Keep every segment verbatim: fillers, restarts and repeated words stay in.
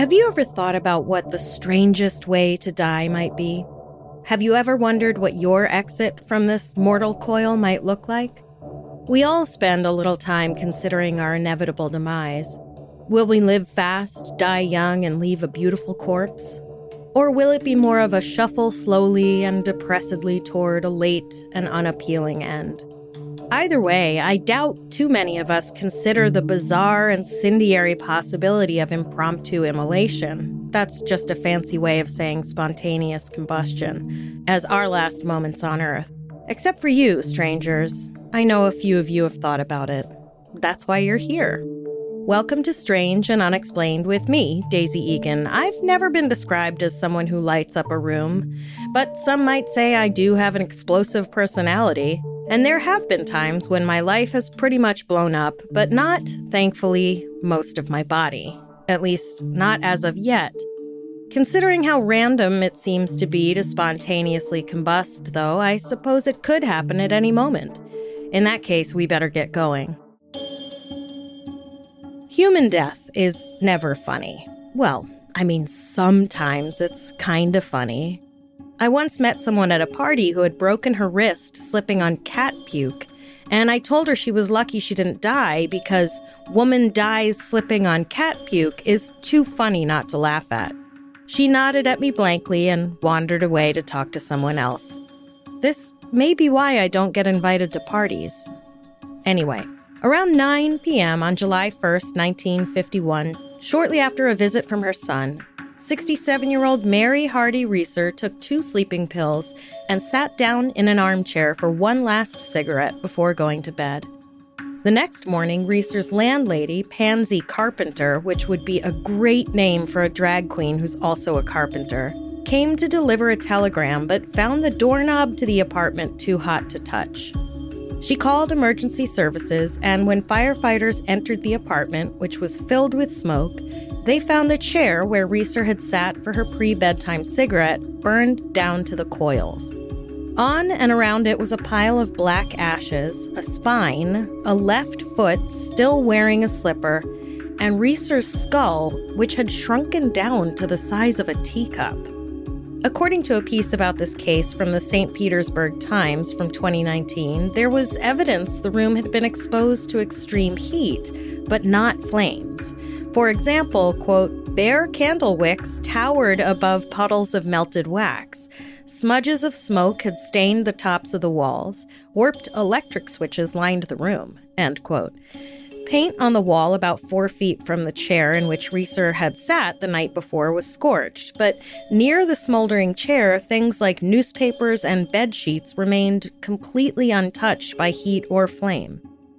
Have you ever thought about what the strangest way to die might be? Have you ever wondered what your exit from this mortal coil might look like? We all spend a little time considering our inevitable demise. Will we live fast, die young, and leave a beautiful corpse? Or will it be more of a shuffle slowly and depressedly toward a late and unappealing end? Either way, I doubt too many of us consider the bizarre incendiary possibility of impromptu immolation. That's just a fancy way of saying spontaneous combustion, as our last moments on Earth. Except for you, strangers. I know a few of you have thought about it. That's why you're here. Welcome to Strange and Unexplained with me, Daisy Egan. I've never been described as someone who lights up a room, but some might say I do have an explosive personality. And there have been times when my life has pretty much blown up, but not, thankfully, most of my body. At least, not as of yet. Considering how random it seems to be to spontaneously combust, though, I suppose it could happen at any moment. In that case, we better get going. Human death is never funny. Well, I mean, sometimes it's kind of funny. I once met someone at a party who had broken her wrist slipping on cat puke, and I told her she was lucky she didn't die because woman dies slipping on cat puke is too funny not to laugh at. She nodded at me blankly and wandered away to talk to someone else. This may be why I don't get invited to parties. Anyway, around nine p.m. on July first, nineteen fifty-one, shortly after a visit from her son, sixty-seven-year-old Mary Hardy Reeser took two sleeping pills and sat down in an armchair for one last cigarette before going to bed. The next morning, Reeser's landlady, Pansy Carpenter, which would be a great name for a drag queen who's also a carpenter, came to deliver a telegram but found the doorknob to the apartment too hot to touch. She called emergency services, and when firefighters entered the apartment, which was filled with smoke, they found the chair where Reeser had sat for her pre-bedtime cigarette burned down to the coils. On and around it was a pile of black ashes, a spine, a left foot still wearing a slipper, and Reeser's skull, which had shrunken down to the size of a teacup. According to a piece about this case from the Saint Petersburg Times from twenty nineteen, there was evidence the room had been exposed to extreme heat, but not flames. For example, quote, bare candle wicks towered above puddles of melted wax. Smudges of smoke had stained the tops of the walls. Warped electric switches lined the room, end quote. Paint on the wall about four feet from the chair in which Reeser had sat the night before was scorched, but near the smoldering chair, things like newspapers and bed sheets remained completely untouched by heat or flame.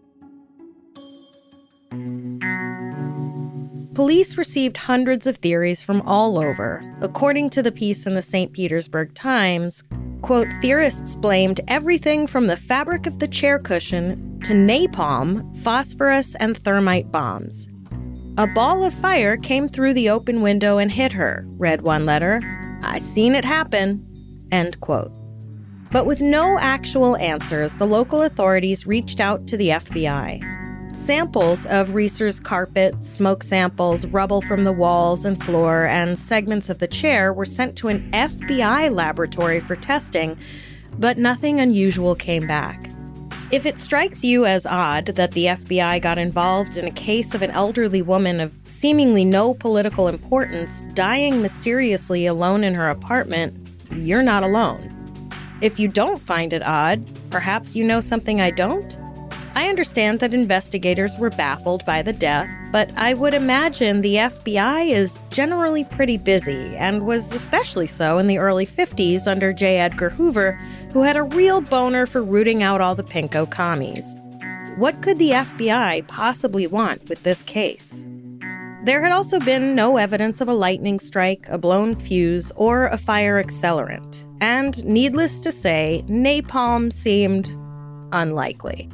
Police received hundreds of theories from all over. According to the piece in the Saint Petersburg Times, quote, theorists blamed everything from the fabric of the chair cushion to napalm, phosphorus, and thermite bombs. A ball of fire came through the open window and hit her, read one letter. I seen it happen, end quote. But with no actual answers, the local authorities reached out to the F B I. Samples of Reeser's carpet, smoke samples, rubble from the walls and floor, and segments of the chair were sent to an F B I laboratory for testing, but nothing unusual came back. If it strikes you as odd that the F B I got involved in a case of an elderly woman of seemingly no political importance dying mysteriously alone in her apartment, you're not alone. If you don't find it odd, perhaps you know something I don't? I understand that investigators were baffled by the death, but I would imagine the F B I is generally pretty busy, and was especially so in the early fifties under J. Edgar Hoover, who had a real boner for rooting out all the pinko commies. What could the F B I possibly want with this case? There had also been no evidence of a lightning strike, a blown fuse, or a fire accelerant, and needless to say, napalm seemed unlikely.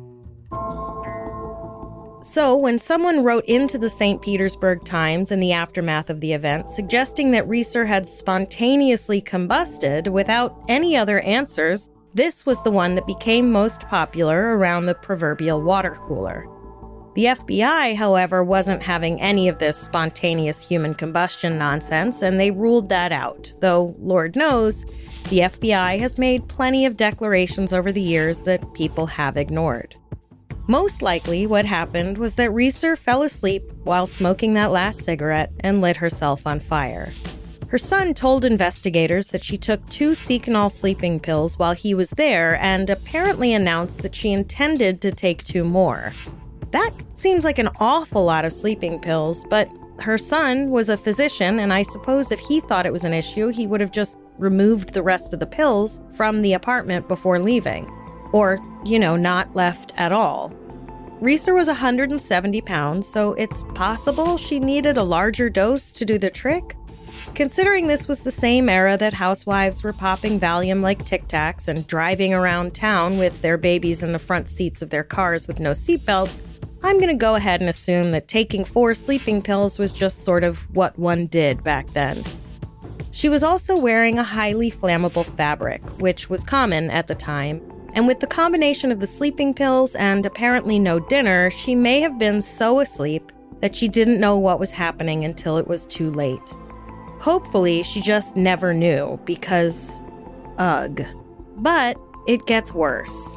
So, when someone wrote into the Saint Petersburg Times in the aftermath of the event, suggesting that Reeser had spontaneously combusted without any other answers, this was the one that became most popular around the proverbial water cooler. The F B I, however, wasn't having any of this spontaneous human combustion nonsense, and they ruled that out, though, Lord knows, the F B I has made plenty of declarations over the years that people have ignored. Most likely, what happened was that Reeser fell asleep while smoking that last cigarette and lit herself on fire. Her son told investigators that she took two Seconal sleeping pills while he was there and apparently announced that she intended to take two more. That seems like an awful lot of sleeping pills, but her son was a physician, and I suppose if he thought it was an issue, he would have just removed the rest of the pills from the apartment before leaving. Or, you know, not left at all. Reeser was one hundred seventy pounds, so it's possible she needed a larger dose to do the trick. Considering this was the same era that housewives were popping Valium like Tic Tacs and driving around town with their babies in the front seats of their cars with no seatbelts, I'm going to go ahead and assume that taking four sleeping pills was just sort of what one did back then. She was also wearing a highly flammable fabric, which was common at the time, and with the combination of the sleeping pills and apparently no dinner, she may have been so asleep that she didn't know what was happening until it was too late. Hopefully, she just never knew, because, ugh. But it gets worse.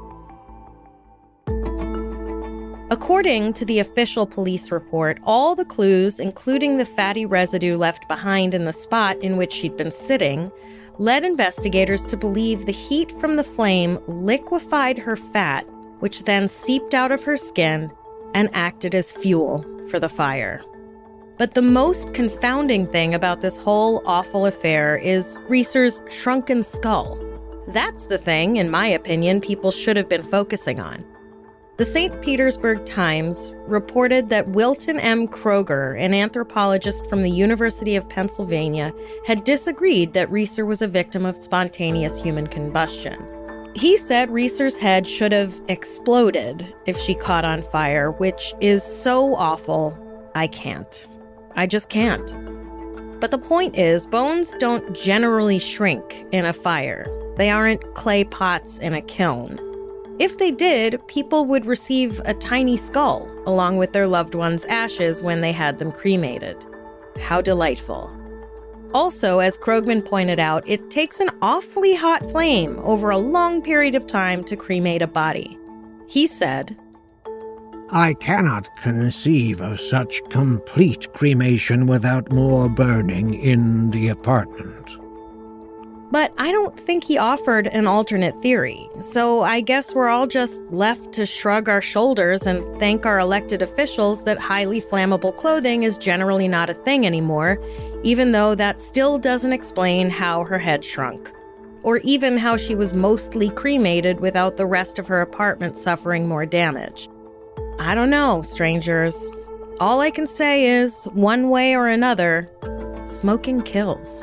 According to the official police report, all the clues, including the fatty residue left behind in the spot in which she'd been sitting, led investigators to believe the heat from the flame liquefied her fat, which then seeped out of her skin and acted as fuel for the fire. But the most confounding thing about this whole awful affair is Reeser's shrunken skull. That's the thing, in my opinion, people should have been focusing on. The Saint Petersburg Times reported that Wilton M. Kroger, an anthropologist from the University of Pennsylvania, had disagreed that Reeser was a victim of spontaneous human combustion. He said Reeser's head should have exploded if she caught on fire, which is so awful, I can't. I just can't. But the point is, bones don't generally shrink in a fire. They aren't clay pots in a kiln. If they did, people would receive a tiny skull along with their loved ones' ashes when they had them cremated. How delightful. Also, as Krogman pointed out, it takes an awfully hot flame over a long period of time to cremate a body. He said, I cannot conceive of such complete cremation without more burning in the apartment. But I don't think he offered an alternate theory, so I guess we're all just left to shrug our shoulders and thank our elected officials that highly flammable clothing is generally not a thing anymore, even though that still doesn't explain how her head shrunk, or even how she was mostly cremated without the rest of her apartment suffering more damage. I don't know, strangers. All I can say is, one way or another, smoking kills.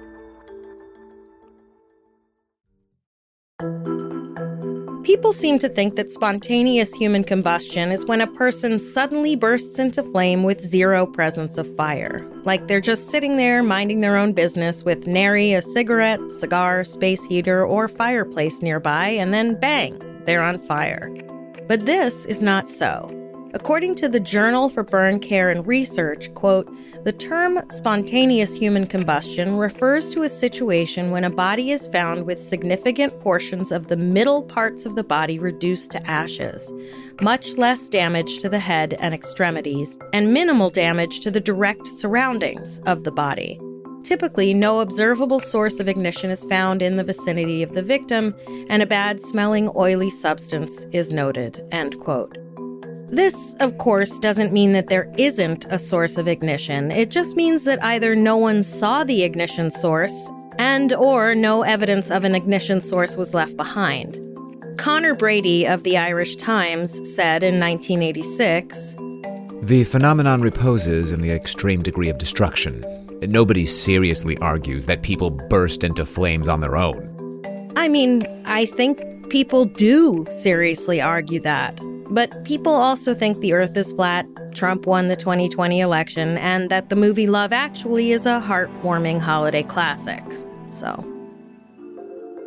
People seem to think that spontaneous human combustion is when a person suddenly bursts into flame with zero presence of fire. Like they're just sitting there minding their own business with nary a cigarette, cigar, space heater, or fireplace nearby, and then bang, they're on fire. But this is not so. According to the Journal for Burn Care and Research, quote, the term spontaneous human combustion refers to a situation when a body is found with significant portions of the middle parts of the body reduced to ashes, much less damage to the head and extremities, and minimal damage to the direct surroundings of the body. Typically, no observable source of ignition is found in the vicinity of the victim, and a bad-smelling, oily substance is noted, end quote. This, of course, doesn't mean that there isn't a source of ignition. It just means that either no one saw the ignition source and or no evidence of an ignition source was left behind. Connor Brady of the Irish Times said in nineteen eighty-six, the phenomenon reposes in the extreme degree of destruction. Nobody seriously argues that people burst into flames on their own. I mean, I think people do seriously argue that. But people also think the Earth is flat, Trump won the twenty twenty election, and that the movie Love Actually is a heartwarming holiday classic. So,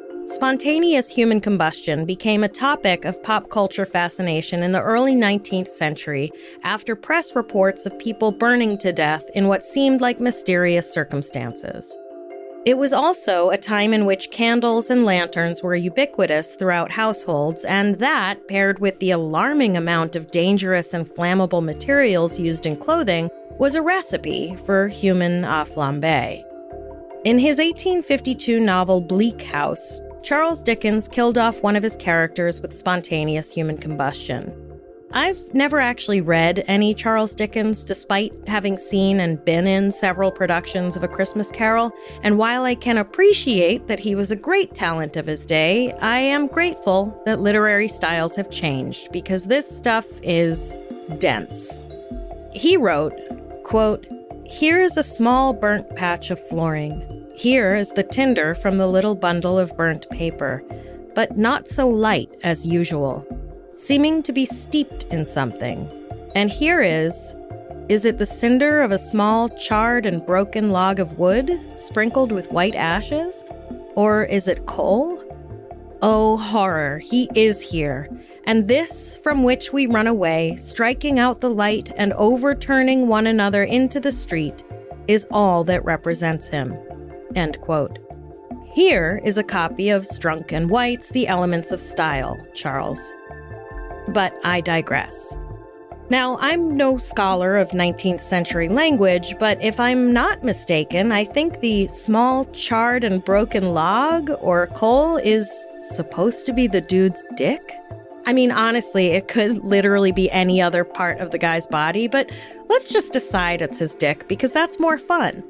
spontaneous human combustion became a topic of pop culture fascination in the early nineteenth century after press reports of people burning to death in what seemed like mysterious circumstances. It was also a time in which candles and lanterns were ubiquitous throughout households, and that, paired with the alarming amount of dangerous and flammable materials used in clothing, was a recipe for human à flambe. In his eighteen fifty-two novel Bleak House, Charles Dickens killed off one of his characters with spontaneous human combustion. I've never actually read any Charles Dickens, despite having seen and been in several productions of A Christmas Carol, and while I can appreciate that he was a great talent of his day, I am grateful that literary styles have changed, because this stuff is dense. He wrote, quote, "Here is a small burnt patch of flooring. Here is the tinder from the little bundle of burnt paper, but not so light as usual, seeming to be steeped in something. And here is, is it the cinder of a small charred and broken log of wood, sprinkled with white ashes? Or is it coal? Oh, horror, he is here. And this from which we run away, striking out the light and overturning one another into the street, is all that represents him." End quote. Here is a copy of Strunk and White's The Elements of Style, Charles. But I digress. Now, I'm no scholar of nineteenth century language, but if I'm not mistaken, I think the small charred and broken log or coal is supposed to be the dude's dick? I mean, honestly, it could literally be any other part of the guy's body, but let's just decide it's his dick because that's more fun.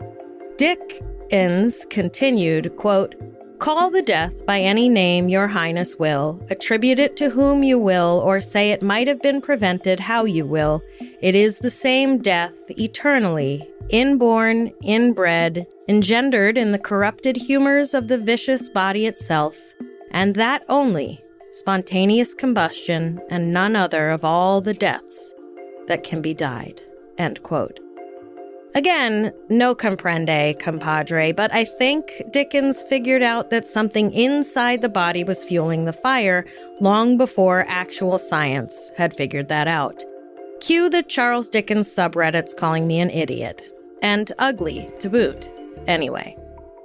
Dickens continued, quote, "Call the death by any name your highness will, attribute it to whom you will, or say it might have been prevented how you will. It is the same death, eternally, inborn, inbred, engendered in the corrupted humors of the vicious body itself, and that only, spontaneous combustion, and none other of all the deaths that can be died." End quote. Again, no comprende, compadre, but I think Dickens figured out that something inside the body was fueling the fire long before actual science had figured that out. Cue the Charles Dickens subreddits calling me an idiot. And ugly, to boot. Anyway.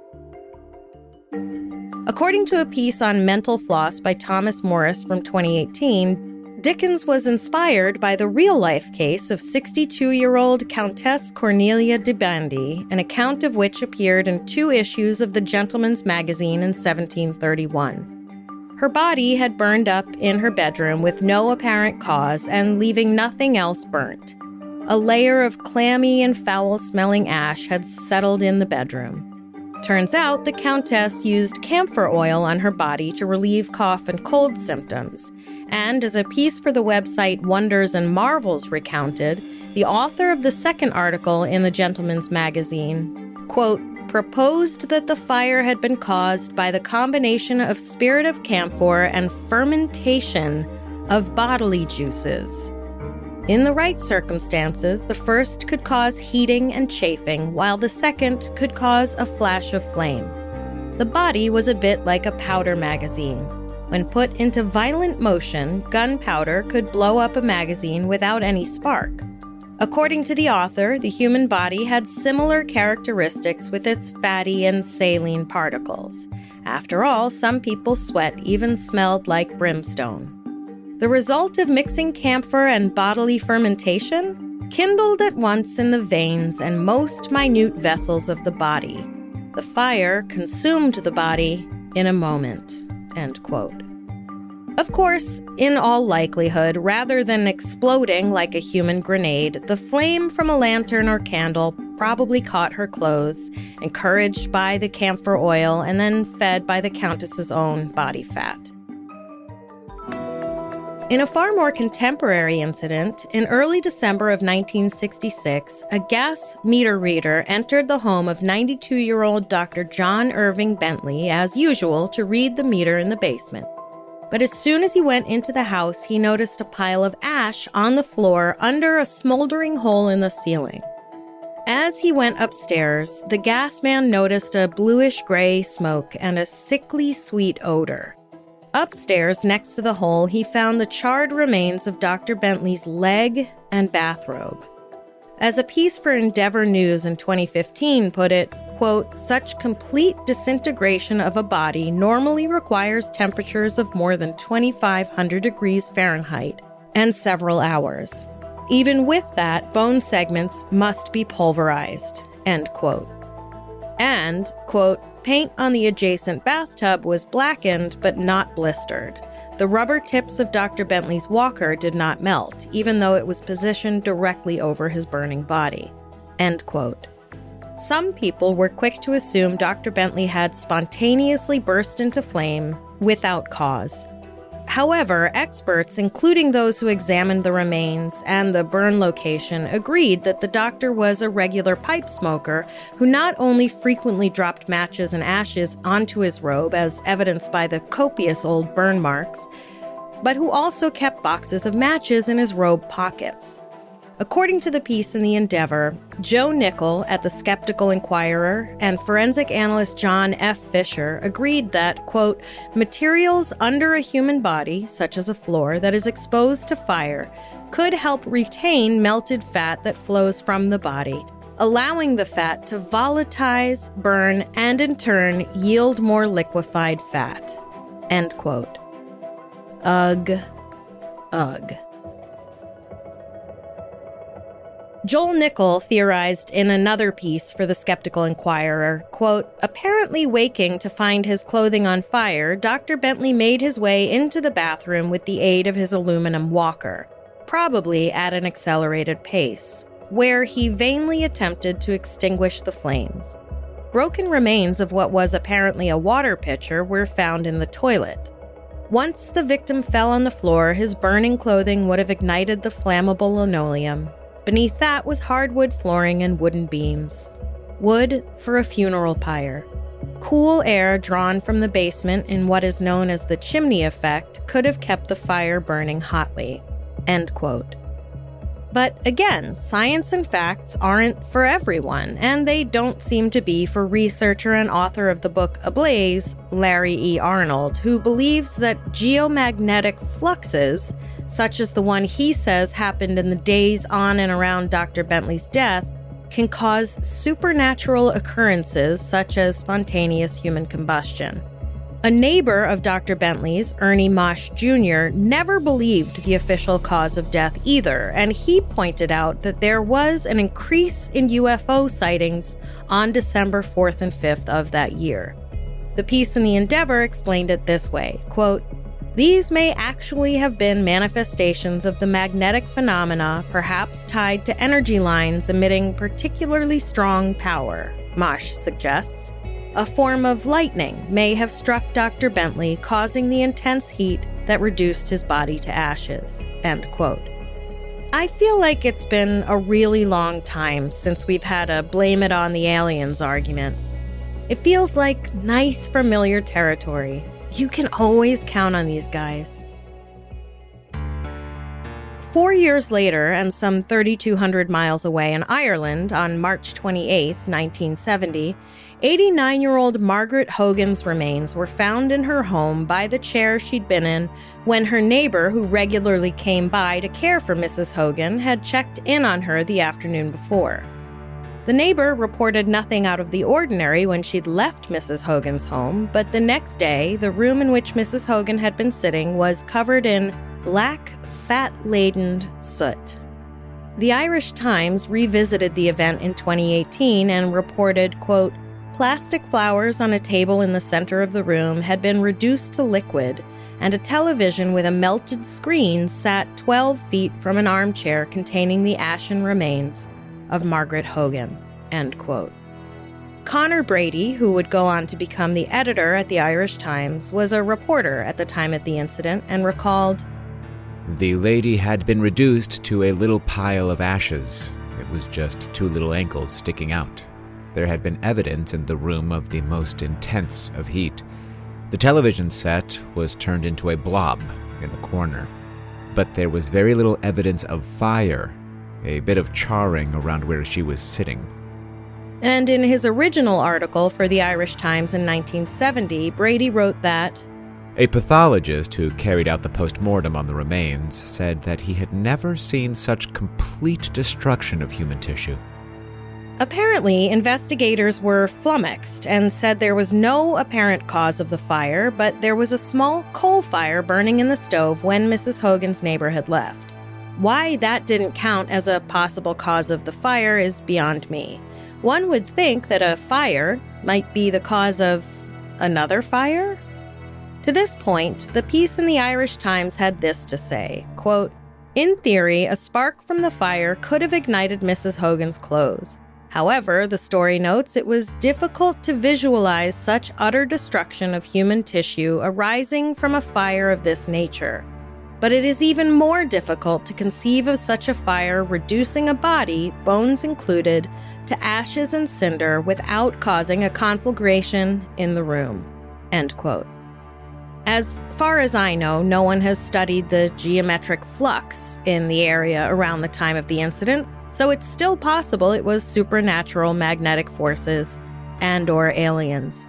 According to a piece on mental floss by Thomas Morris from twenty eighteen, Dickens was inspired by the real-life case of sixty-two-year-old Countess Cornelia de Bandy, an account of which appeared in two issues of the Gentleman's Magazine in seventeen thirty-one. Her body had burned up in her bedroom with no apparent cause and leaving nothing else burnt. A layer of clammy and foul-smelling ash had settled in the bedroom. Turns out the Countess used camphor oil on her body to relieve cough and cold symptoms. And as a piece for the website Wonders and Marvels recounted, the author of the second article in the Gentleman's Magazine, quote, proposed that the fire had been caused by the combination of spirit of camphor and fermentation of bodily juices. In the right circumstances, the first could cause heating and chafing, while the second could cause a flash of flame. The body was a bit like a powder magazine. When put into violent motion, gunpowder could blow up a magazine without any spark. According to the author, the human body had similar characteristics with its fatty and saline particles. After all, some people's sweat even smelled like brimstone. The result of mixing camphor and bodily fermentation kindled at once in the veins and most minute vessels of the body. The fire consumed the body in a moment. End quote. Of course, in all likelihood, rather than exploding like a human grenade, the flame from a lantern or candle probably caught her clothes, encouraged by the camphor oil, and then fed by the Countess's own body fat. In a far more contemporary incident, in early December of nineteen sixty-six, a gas meter reader entered the home of ninety-two-year-old Doctor John Irving Bentley, as usual, to read the meter in the basement. But as soon as he went into the house, he noticed a pile of ash on the floor under a smoldering hole in the ceiling. As he went upstairs, the gas man noticed a bluish-gray smoke and a sickly sweet odor. Upstairs, next to the hole, he found the charred remains of Doctor Bentley's leg and bathrobe. As a piece for Endeavor News in twenty fifteen put it, quote, "Such complete disintegration of a body normally requires temperatures of more than twenty-five hundred degrees Fahrenheit and several hours. Even with that, bone segments must be pulverized," end quote. And, quote, "Paint on the adjacent bathtub was blackened but not blistered. The rubber tips of Doctor Bentley's walker did not melt, even though it was positioned directly over his burning body," end quote. Some people were quick to assume Doctor Bentley had spontaneously burst into flame without cause. However, experts, including those who examined the remains and the burn location, agreed that the doctor was a regular pipe smoker who not only frequently dropped matches and ashes onto his robe, as evidenced by the copious old burn marks, but who also kept boxes of matches in his robe pockets. According to the piece in the Endeavor, Joe Nickel at the Skeptical Inquirer and forensic analyst John F. Fisher agreed that, quote, "materials under a human body, such as a floor that is exposed to fire, could help retain melted fat that flows from the body, allowing the fat to volatilize, burn, and in turn yield more liquefied fat," end quote. Ugh. Ugh. Joel Nickel theorized in another piece for the Skeptical Inquirer, quote, "Apparently waking to find his clothing on fire, Doctor Bentley made his way into the bathroom with the aid of his aluminum walker, probably at an accelerated pace, where he vainly attempted to extinguish the flames. Broken remains of what was apparently a water pitcher were found in the toilet. Once the victim fell on the floor, his burning clothing would have ignited the flammable linoleum. Beneath that was hardwood flooring and wooden beams. Wood for a funeral pyre. Cool air drawn from the basement in what is known as the chimney effect could have kept the fire burning hotly," end quote. But again, science and facts aren't for everyone, and they don't seem to be for researcher and author of the book Ablaze, Larry E. Arnold, who believes that geomagnetic fluxes, such as the one he says happened in the days on and around Doctor Bentley's death, can cause supernatural occurrences such as spontaneous human combustion. A neighbor of Doctor Bentley's, Ernie Mosh Junior, never believed the official cause of death either, and he pointed out that there was an increase in U F O sightings on December fourth and fifth of that year. The piece in the Endeavor explained it this way, quote, "These may actually have been manifestations of the magnetic phenomena, perhaps tied to energy lines emitting particularly strong power," Mosh suggests. "A form of lightning may have struck Doctor Bentley, causing the intense heat that reduced his body to ashes," end quote. I feel like it's been a really long time since we've had a blame it on the aliens argument. It feels like nice, familiar territory. You can always count on these guys. Four years later, and some thirty-two hundred miles away in Ireland, on March twenty-eighth, nineteen seventy, eighty-nine-year-old Margaret Hogan's remains were found in her home by the chair she'd been in when her neighbor, who regularly came by to care for Missus Hogan, had checked in on her the afternoon before. The neighbor reported nothing out of the ordinary when she'd left Missus Hogan's home, but the next day, the room in which Missus Hogan had been sitting was covered in black, fat-laden soot. The Irish Times revisited the event in twenty eighteen and reported, quote, "Plastic flowers on a table in the center of the room had been reduced to liquid, and a television with a melted screen sat twelve feet from an armchair containing the ashen remains of Margaret Hogan," end quote. Connor Brady, who would go on to become the editor at the Irish Times, was a reporter at the time of the incident and recalled, "The lady had been reduced to a little pile of ashes. It was just two little ankles sticking out. There had been evidence in the room of the most intense of heat. The television set was turned into a blob in the corner, but there was very little evidence of fire, a bit of charring around where she was sitting," And in his original article for the Irish Times in nineteen seventy, Brady wrote that, "A pathologist who carried out the post-mortem on the remains said that he had never seen such complete destruction of human tissue." Apparently, investigators were flummoxed and said there was no apparent cause of the fire, but there was a small coal fire burning in the stove when Missus Hogan's neighbor had left. Why that didn't count as a possible cause of the fire is beyond me. One would think that a fire might be the cause of another fire? To this point, the piece in the Irish Times had this to say, quote, "In theory, a spark from the fire could have ignited Missus Hogan's clothes. However, the story notes it was difficult to visualize such utter destruction of human tissue arising from a fire of this nature. But it is even more difficult to conceive of such a fire reducing a body, bones included, to ashes and cinder without causing a conflagration in the room." End quote. As far as I know, no one has studied the geometric flux in the area around the time of the incident, so it's still possible it was supernatural magnetic forces and or aliens.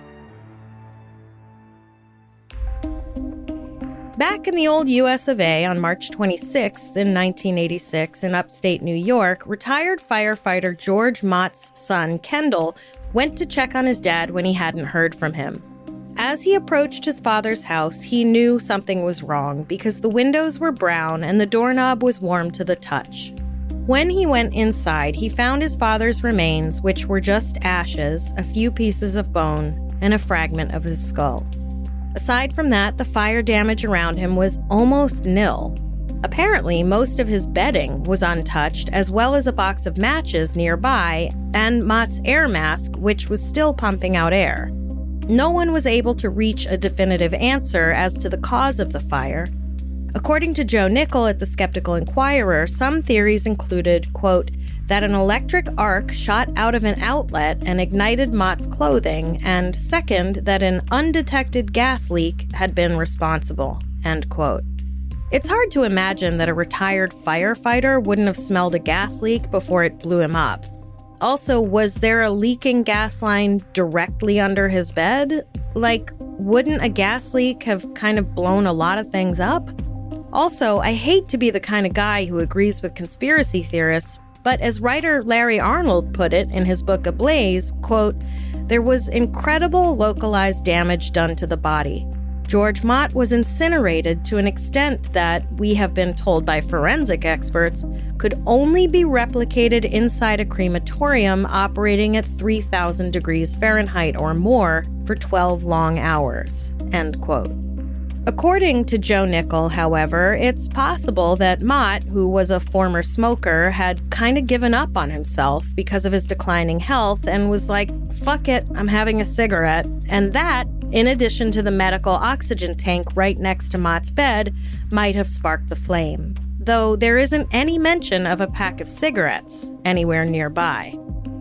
Back in the old U S of A on March twenty-sixth in nineteen eighty-six in upstate New York, retired firefighter George Mott's son, Kendall, went to check on his dad when he hadn't heard from him. As he approached his father's house, he knew something was wrong because the windows were brown and the doorknob was warm to the touch. When he went inside, he found his father's remains, which were just ashes, a few pieces of bone, and a fragment of his skull. Aside from that, the fire damage around him was almost nil. Apparently, most of his bedding was untouched, as well as a box of matches nearby, and Mott's air mask, which was still pumping out air. No one was able to reach a definitive answer as to the cause of the fire. According to Joe Nickel at the Skeptical Inquirer, some theories included, quote, that an electric arc shot out of an outlet and ignited Mott's clothing, and second, that an undetected gas leak had been responsible, end quote. It's hard to imagine that a retired firefighter wouldn't have smelled a gas leak before it blew him up. Also, was there a leaking gas line directly under his bed? Like, wouldn't a gas leak have kind of blown a lot of things up? Also, I hate to be the kind of guy who agrees with conspiracy theorists, but as writer Larry Arnold put it in his book Ablaze, quote, "There was incredible localized damage done to the body. George Mott was incinerated to an extent that, we have been told by forensic experts, could only be replicated inside a crematorium operating at three thousand degrees Fahrenheit or more for twelve long hours," end quote. According to Joe Nickel, however, it's possible that Mott, who was a former smoker, had kind of given up on himself because of his declining health and was like, fuck it, I'm having a cigarette. And that, in addition to the medical oxygen tank right next to Mott's bed, might have sparked the flame. Though there isn't any mention of a pack of cigarettes anywhere nearby.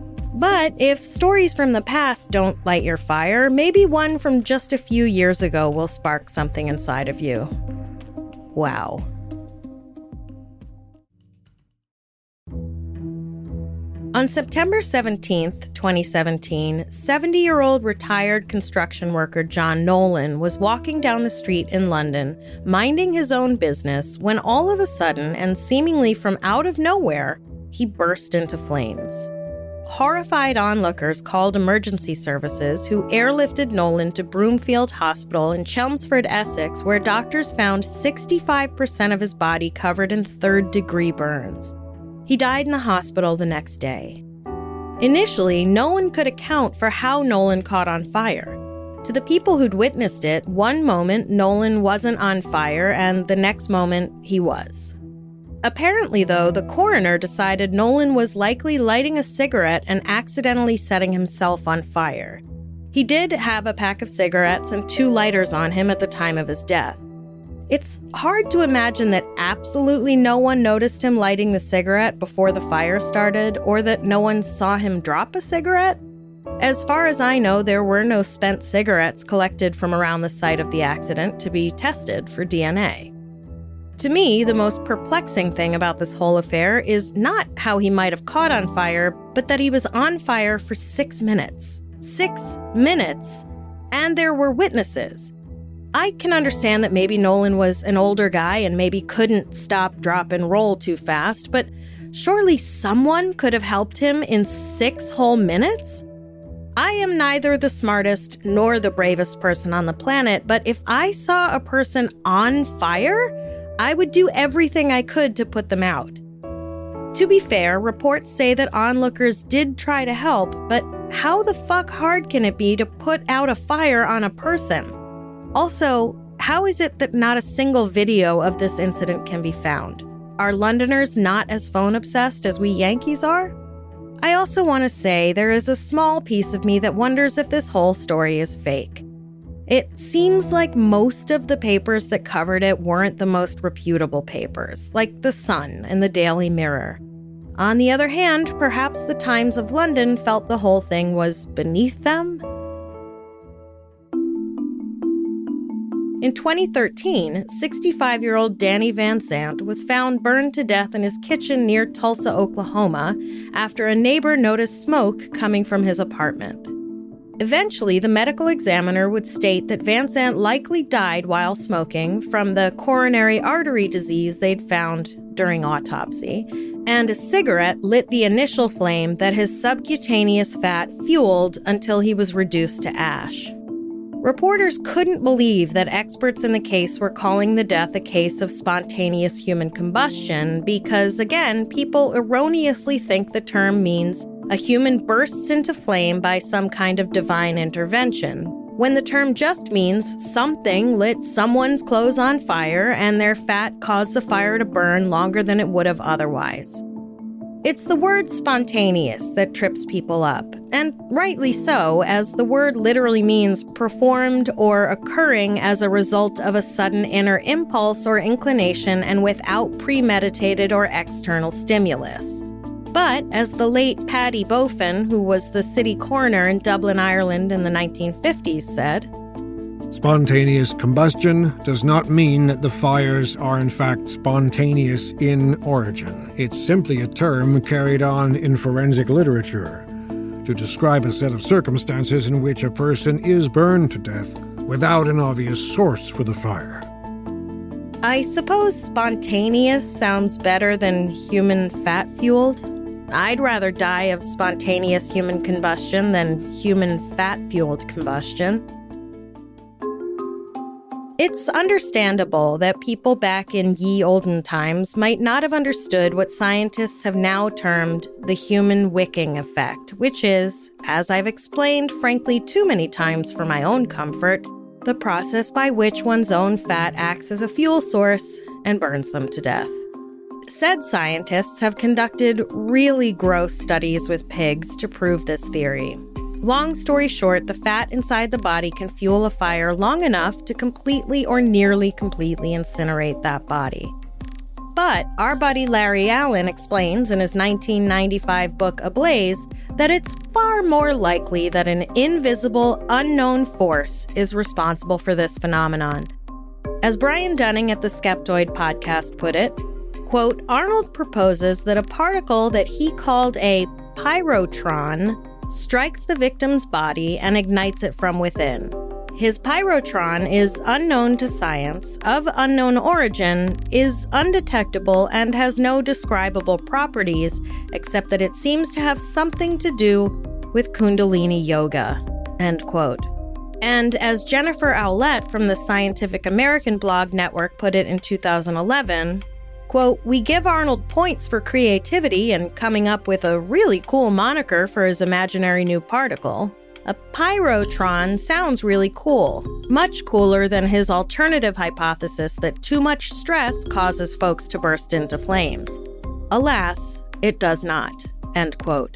But if stories from the past don't light your fire, maybe one from just a few years ago will spark something inside of you. Wow. On September seventeenth, twenty seventeen, seventy-year-old retired construction worker John Nolan was walking down the street in London, minding his own business, when all of a sudden, and seemingly from out of nowhere, he burst into flames. Horrified onlookers called emergency services, who airlifted Nolan to Broomfield Hospital in Chelmsford, Essex, where doctors found sixty-five percent of his body covered in third-degree burns. He died in the hospital the next day. Initially, no one could account for how Nolan caught on fire. To the people who'd witnessed it, one moment Nolan wasn't on fire, and the next moment he was. Apparently, though, the coroner decided Nolan was likely lighting a cigarette and accidentally setting himself on fire. He did have a pack of cigarettes and two lighters on him at the time of his death. It's hard to imagine that absolutely no one noticed him lighting the cigarette before the fire started, or that no one saw him drop a cigarette. As far as I know, there were no spent cigarettes collected from around the site of the accident to be tested for D N A. To me, the most perplexing thing about this whole affair is not how he might have caught on fire, but that he was on fire for six minutes. Six minutes! And there were witnesses. I can understand that maybe Nolan was an older guy and maybe couldn't stop, drop, and roll too fast, but surely someone could have helped him in six whole minutes? I am neither the smartest nor the bravest person on the planet, but if I saw a person on fire, I would do everything I could to put them out. To be fair, reports say that onlookers did try to help, but how the fuck hard can it be to put out a fire on a person? Also, how is it that not a single video of this incident can be found? Are Londoners not as phone-obsessed as we Yankees are? I also want to say there is a small piece of me that wonders if this whole story is fake. It seems like most of the papers that covered it weren't the most reputable papers, like The Sun and the Daily Mirror. On the other hand, perhaps the Times of London felt the whole thing was beneath them? In twenty thirteen, sixty-five-year-old Danny Van Zandt was found burned to death in his kitchen near Tulsa, Oklahoma, after a neighbor noticed smoke coming from his apartment. Eventually, the medical examiner would state that Van Zandt likely died while smoking from the coronary artery disease they'd found during autopsy, and a cigarette lit the initial flame that his subcutaneous fat fueled until he was reduced to ash. Reporters couldn't believe that experts in the case were calling the death a case of spontaneous human combustion because, again, people erroneously think the term means a human bursts into flame by some kind of divine intervention, when the term just means something lit someone's clothes on fire and their fat caused the fire to burn longer than it would have otherwise. It's the word spontaneous that trips people up, and rightly so, as the word literally means performed or occurring as a result of a sudden inner impulse or inclination and without premeditated or external stimulus. But, as the late Paddy Bofin, who was the city coroner in Dublin, Ireland in the nineteen fifties, said, "Spontaneous combustion does not mean that the fires are in fact spontaneous in origin. It's simply a term carried on in forensic literature to describe a set of circumstances in which a person is burned to death without an obvious source for the fire." I suppose spontaneous sounds better than human fat-fueled. I'd rather die of spontaneous human combustion than human fat-fueled combustion. It's understandable that people back in ye olden times might not have understood what scientists have now termed the human wicking effect, which is, as I've explained frankly too many times for my own comfort, the process by which one's own fat acts as a fuel source and burns them to death. Said scientists have conducted really gross studies with pigs to prove this theory. Long story short, the fat inside the body can fuel a fire long enough to completely or nearly completely incinerate that body. But our buddy Larry Allen explains in his nineteen ninety-five book Ablaze that it's far more likely that an invisible, unknown force is responsible for this phenomenon. As Brian Dunning at the Skeptoid podcast put it, quote, Arnold proposes that a particle that he called a pyrotron strikes the victim's body and ignites it from within. His pyrotron is unknown to science, of unknown origin, is undetectable, and has no describable properties, except that it seems to have something to do with Kundalini yoga, end quote. And as Jennifer Owlett from the Scientific American blog network put it in two thousand eleven, quote, we give Arnold points for creativity and coming up with a really cool moniker for his imaginary new particle. A pyrotron sounds really cool, much cooler than his alternative hypothesis that too much stress causes folks to burst into flames. Alas, it does not, end quote.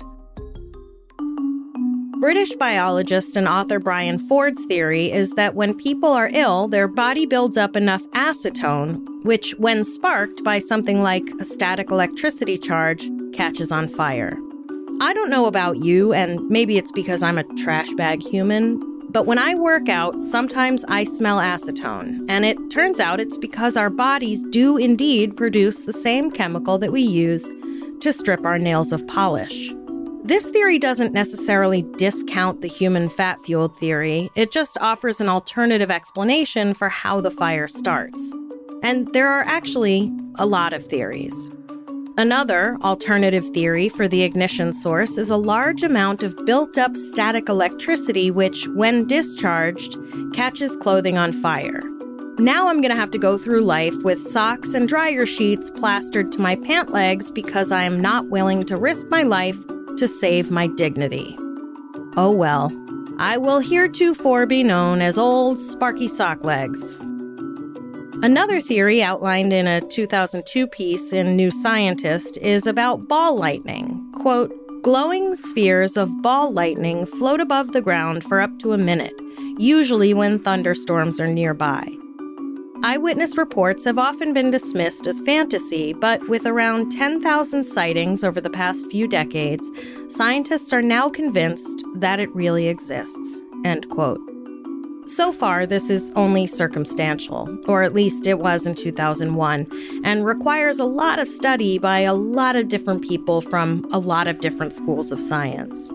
British biologist and author Brian Ford's theory is that when people are ill, their body builds up enough acetone, which, when sparked by something like a static electricity charge, catches on fire. I don't know about you, and maybe it's because I'm a trash bag human, But when I work out, sometimes I smell acetone, and it turns out it's because our bodies do indeed produce the same chemical that we use to strip our nails of polish. This theory doesn't necessarily discount the human fat-fueled theory, it just offers an alternative explanation for how the fire starts. And there are actually a lot of theories. Another alternative theory for the ignition source is a large amount of built-up static electricity which, when discharged, catches clothing on fire. Now I'm going to have to go through life with socks and dryer sheets plastered to my pant legs because I am not willing to risk my life to save my dignity. Oh well, I will heretofore be known as Old Sparky Sock Legs. Another theory outlined in a two thousand two piece in New Scientist is about ball lightning. Quote, glowing spheres of ball lightning float above the ground for up to a minute, usually when thunderstorms are nearby. Eyewitness reports have often been dismissed as fantasy, but with around ten thousand sightings over the past few decades, scientists are now convinced that it really exists. End quote. So far, this is only circumstantial, or at least it was in two thousand one, and requires a lot of study by a lot of different people from a lot of different schools of science.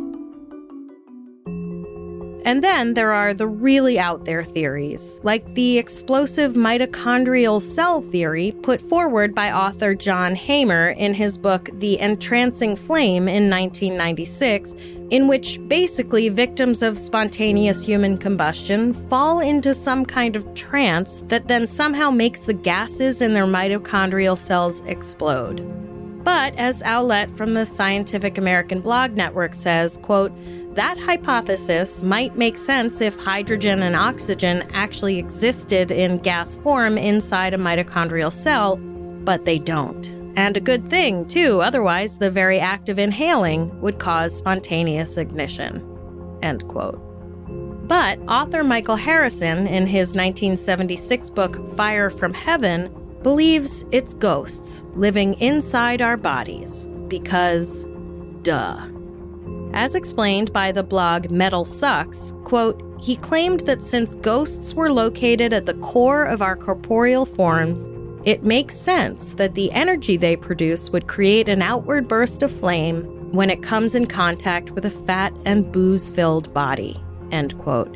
And then there are the really out there theories, like the explosive mitochondrial cell theory put forward by author John Hamer in his book The Entrancing Flame in nineteen ninety-six, in which basically victims of spontaneous human combustion fall into some kind of trance that then somehow makes the gases in their mitochondrial cells explode. But as Owlette from the Scientific American Blog Network says, quote, that hypothesis might make sense if hydrogen and oxygen actually existed in gas form inside a mitochondrial cell, but they don't. And a good thing, too, otherwise the very act of inhaling would cause spontaneous ignition. End quote. But author Michael Harrison, in his nineteen seventy-six book Fire from Heaven, believes it's ghosts living inside our bodies, because, duh. As explained by the blog Metal Sucks, quote, he claimed that since ghosts were located at the core of our corporeal forms, it makes sense that the energy they produce would create an outward burst of flame when it comes in contact with a fat and booze-filled body, end quote.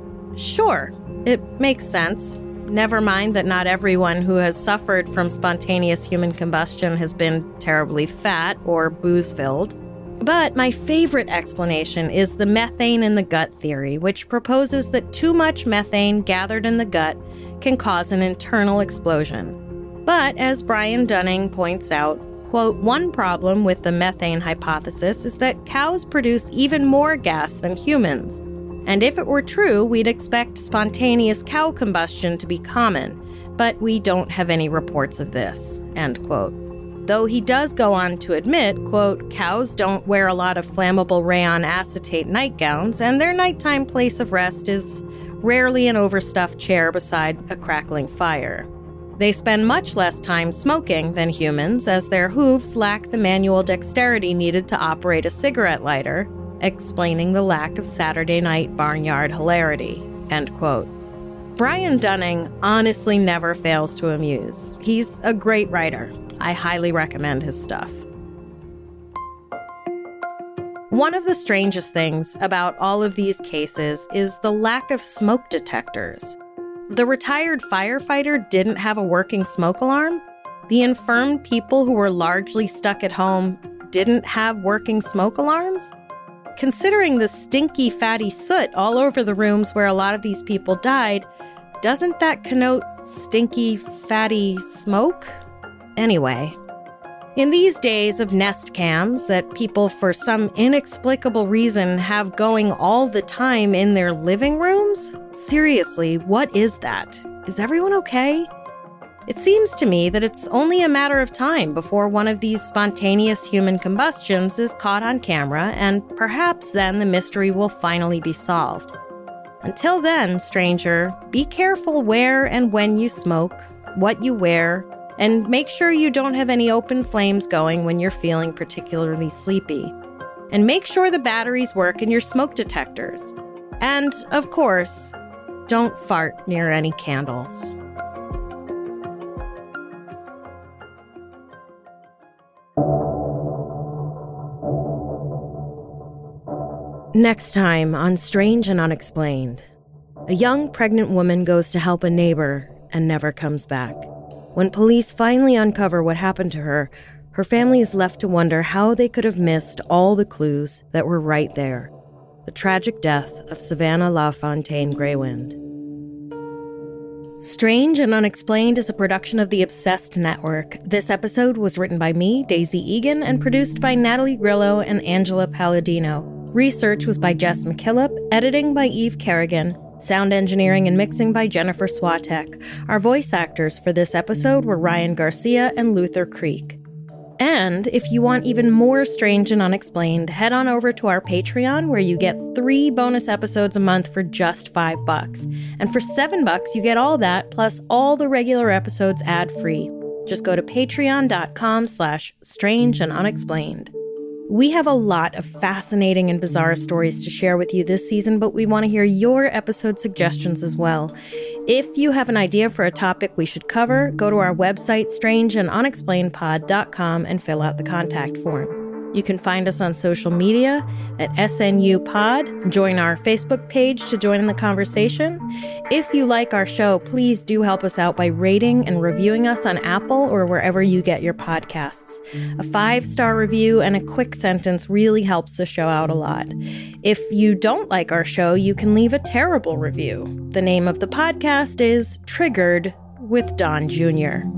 Sure, it makes sense. Never mind that not everyone who has suffered from spontaneous human combustion has been terribly fat or booze-filled. But my favorite explanation is the methane in the gut theory, which proposes that too much methane gathered in the gut can cause an internal explosion. But as Brian Dunning points out, quote, one problem with the methane hypothesis is that cows produce even more gas than humans. And if it were true, we'd expect spontaneous cow combustion to be common, but we don't have any reports of this, end quote. Though he does go on to admit, quote, cows don't wear a lot of flammable rayon acetate nightgowns, and their nighttime place of rest is rarely an overstuffed chair beside a crackling fire. They spend much less time smoking than humans, as their hooves lack the manual dexterity needed to operate a cigarette lighter, explaining the lack of Saturday night barnyard hilarity, end quote. Brian Dunning honestly never fails to amuse. He's a great writer. I highly recommend his stuff. One of the strangest things about all of these cases is the lack of smoke detectors. The retired firefighter didn't have a working smoke alarm. The infirm people who were largely stuck at home didn't have working smoke alarms. Considering the stinky, fatty soot all over the rooms where a lot of these people died, doesn't that connote stinky, fatty smoke? Anyway, in these days of Nest cams that people for some inexplicable reason have going all the time in their living rooms, seriously, what is that? Is everyone okay? It seems to me that it's only a matter of time before one of these spontaneous human combustions is caught on camera, and perhaps then the mystery will finally be solved. Until then, stranger, be careful where and when you smoke, what you wear, and make sure you don't have any open flames going when you're feeling particularly sleepy. And make sure the batteries work in your smoke detectors. And, of course, don't fart near any candles. Next time on Strange and Unexplained, a young pregnant woman goes to help a neighbor and never comes back. When police finally uncover what happened to her, her family is left to wonder how they could have missed all the clues that were right there. The tragic death of Savannah LaFontaine Greywind. Strange and Unexplained is a production of the Obsessed Network. This episode was written by me, Daisy Egan, and produced by Natalie Grillo and Angela Palladino. Research was by Jess McKillop, editing by Eve Kerrigan, sound engineering and mixing by Jennifer Swatek. Our voice actors for this episode were Ryan Garcia and Luther Creek. And if you want even more Strange and Unexplained, head on over to our Patreon, where you get three bonus episodes a month for just five bucks. And for seven bucks, you get all that, plus all the regular episodes ad-free. Just go to patreon.com slash strange and unexplained. We have a lot of fascinating and bizarre stories to share with you this season, but we want to hear your episode suggestions as well. If you have an idea for a topic we should cover, go to our website, strange and unexplained pod dot com, and fill out the contact form. You can find us on social media at S N U Pod. Join our Facebook page to join in the conversation. If you like our show, please do help us out by rating and reviewing us on Apple or wherever you get your podcasts. A five-star review and a quick sentence really helps the show out a lot. If you don't like our show, you can leave a terrible review. The name of the podcast is Triggered with Don Junior